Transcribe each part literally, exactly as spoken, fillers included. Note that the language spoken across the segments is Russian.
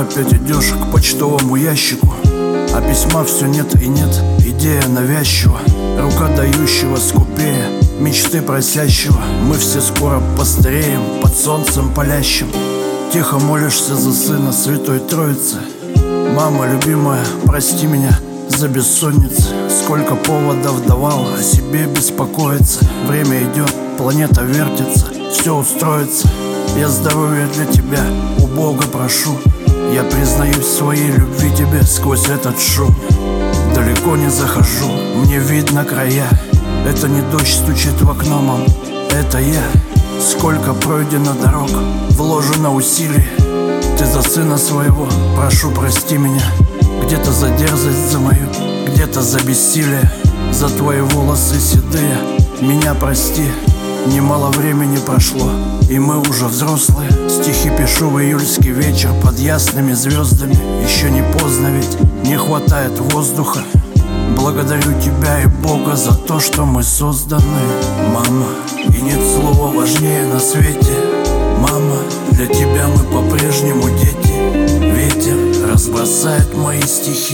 опять идешь к почтовому ящику, а письма все нет и нет. Идея навязчива, рука дающего скупее мечты просящего. Мы все скоро постареем под солнцем палящим. Тихо молишься за сына Святой Троицы. Мама любимая, прости меня за бессонницы. Сколько поводов давал о себе беспокоиться. Время идет, планета вертится, все устроится. Я здоровья для тебя у Бога прошу. Я признаюсь в своей любви тебе сквозь этот шум. Далеко не захожу, мне видно края. Это не дождь стучит в окно, мам, это я. Сколько пройдено дорог, вложено усилий. Ты за сына своего, прошу, прости меня. Где-то за дерзость за мою, где-то за бессилие. За твои волосы седые, меня прости. Немало времени прошло, и мы уже взрослые. Стихи пишу в июльский вечер под ясными звездами. Еще не поздно, ведь не хватает воздуха. Благодарю тебя и Бога за то, что мы созданы. Мама, и нет слова важнее на свете. Мама, для тебя мы по-прежнему дети. Ветер разбросает мои стихи.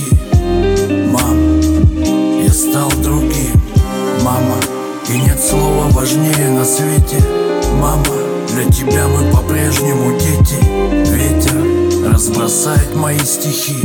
Мам, я стал другим. Мама, и нет слова важнее на свете. Мама, для тебя мы по-прежнему дети. Ветер разбросает мои стихи.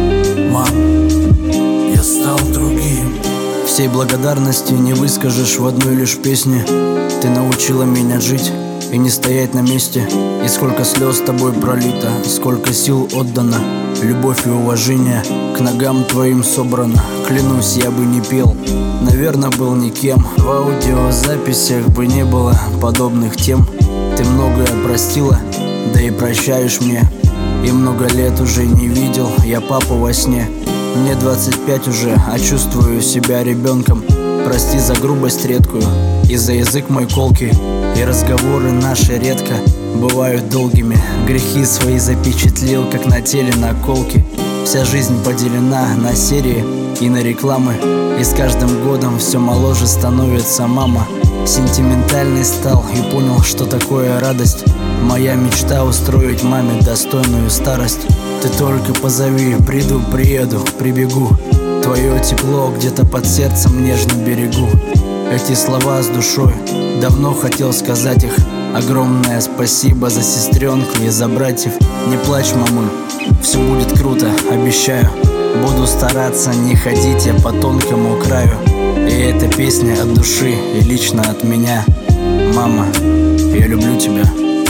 Мам, я стал другим. Всей благодарности не выскажешь в одной лишь песне. Ты научила меня жить и не стоять на месте. И сколько слез тобой пролито, сколько сил отдано. Любовь и уважение к ногам твоим собрано. Клянусь, я бы не пел, наверное, был никем. В аудиозаписях бы не было подобных тем. Ты многое простила, да и прощаешь мне. И много лет уже не видел я папу во сне. Мне двадцать пять уже, а чувствую себя ребенком. Прости за грубость редкую и за язык мой колкий. И разговоры наши редко бывают долгими. Грехи свои запечатлел, как на теле наколки. Вся жизнь поделена на серии и на рекламы. И с каждым годом все моложе становится мама. Сентиментальный стал и понял, что такое радость. Моя мечта устроить маме достойную старость. Ты только позови, приду, приеду, прибегу. Твое тепло где-то под сердцем нежно берегу. Эти слова с душой, давно хотел сказать их. Огромное спасибо за сестренку и за братьев. Не плачь, мамуль, все будет круто, обещаю. Буду стараться не ходить я по тонкому краю. И эта песня от души и лично от меня. Мама, я люблю тебя.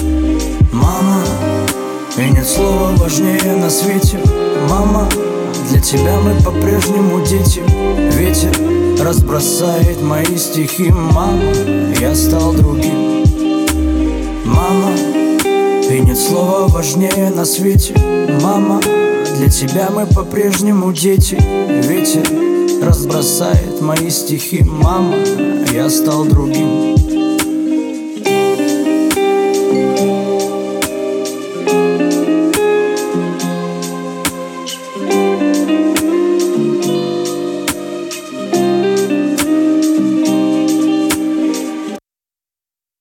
Мама, и нет слова важнее на свете. Мама, для тебя мы по-прежнему дети. Ветер разбросает мои стихи. Мама, я стал другим. Мама, и нет слова важнее на свете. Мама, для тебя мы по-прежнему дети. Ветер разбросает мои стихи. Мама, я стал другим.